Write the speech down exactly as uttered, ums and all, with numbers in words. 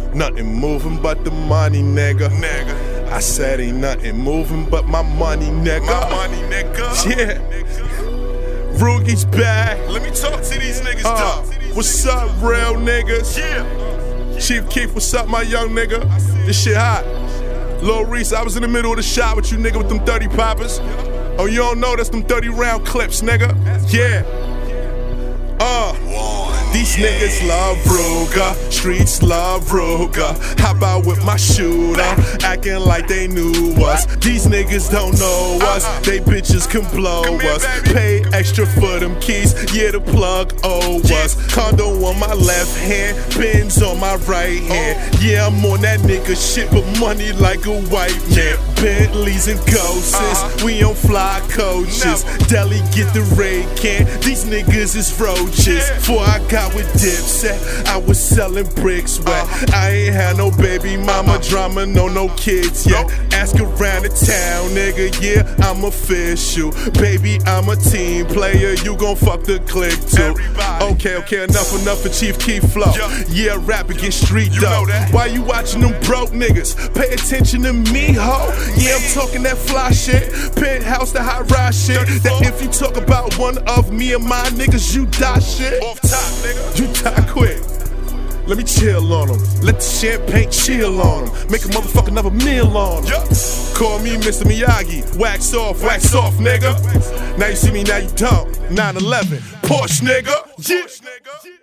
Nothing moving but the money, nigga. Nigga. I said ain't nothing moving but my money, nigga. My money, nigga. Yeah. Roogie's back. Let me talk to these niggas, uh, dog. What's up, real niggas? Yeah. Chief Keef, what's up, my young nigga? This shit hot. Lil Reese, I was in the middle of the shot with you, nigga, with them thirty poppers. Oh, you don't know that's them thirty round clips, nigga? Yeah. Uh. These niggas love Ruger, streets love Ruger. How about with my shooter, acting like they knew us? These niggas don't know us, they bitches can blow us. Pay extra for them keys, yeah, the plug owe us. Condo on my left hand, Benz on my right hand. Yeah, I'm on that nigga shit, but money like a white man. Bentleys and ghosts, we on fly coaches. Deli get the raid can, these niggas is roaches. Before I got with Dipset, I was selling bricks wet. I ain't had no baby mama drama, no no kids yet. Ask around the town, nigga, yeah, I'm official. Baby, I'm a team player, you gon' fuck the clique too. Okay, okay, enough, enough for Chief Keef flow. Yeah, rap and get street though. Why you watching them broke niggas? Pay attention to me, ho. Yeah, I'm talking that fly shit, penthouse, the high rise shit. That if you talk about one of me and my niggas, you die shit. Off top, nigga. You die quick. Let me chill on them. Let the champagne chill on them. Make a motherfucker another meal on them. Call me Mister Miyagi. Wax off, wax off, nigga. Now you see me, now you don't. nine eleven. Porsche, nigga. Yeah.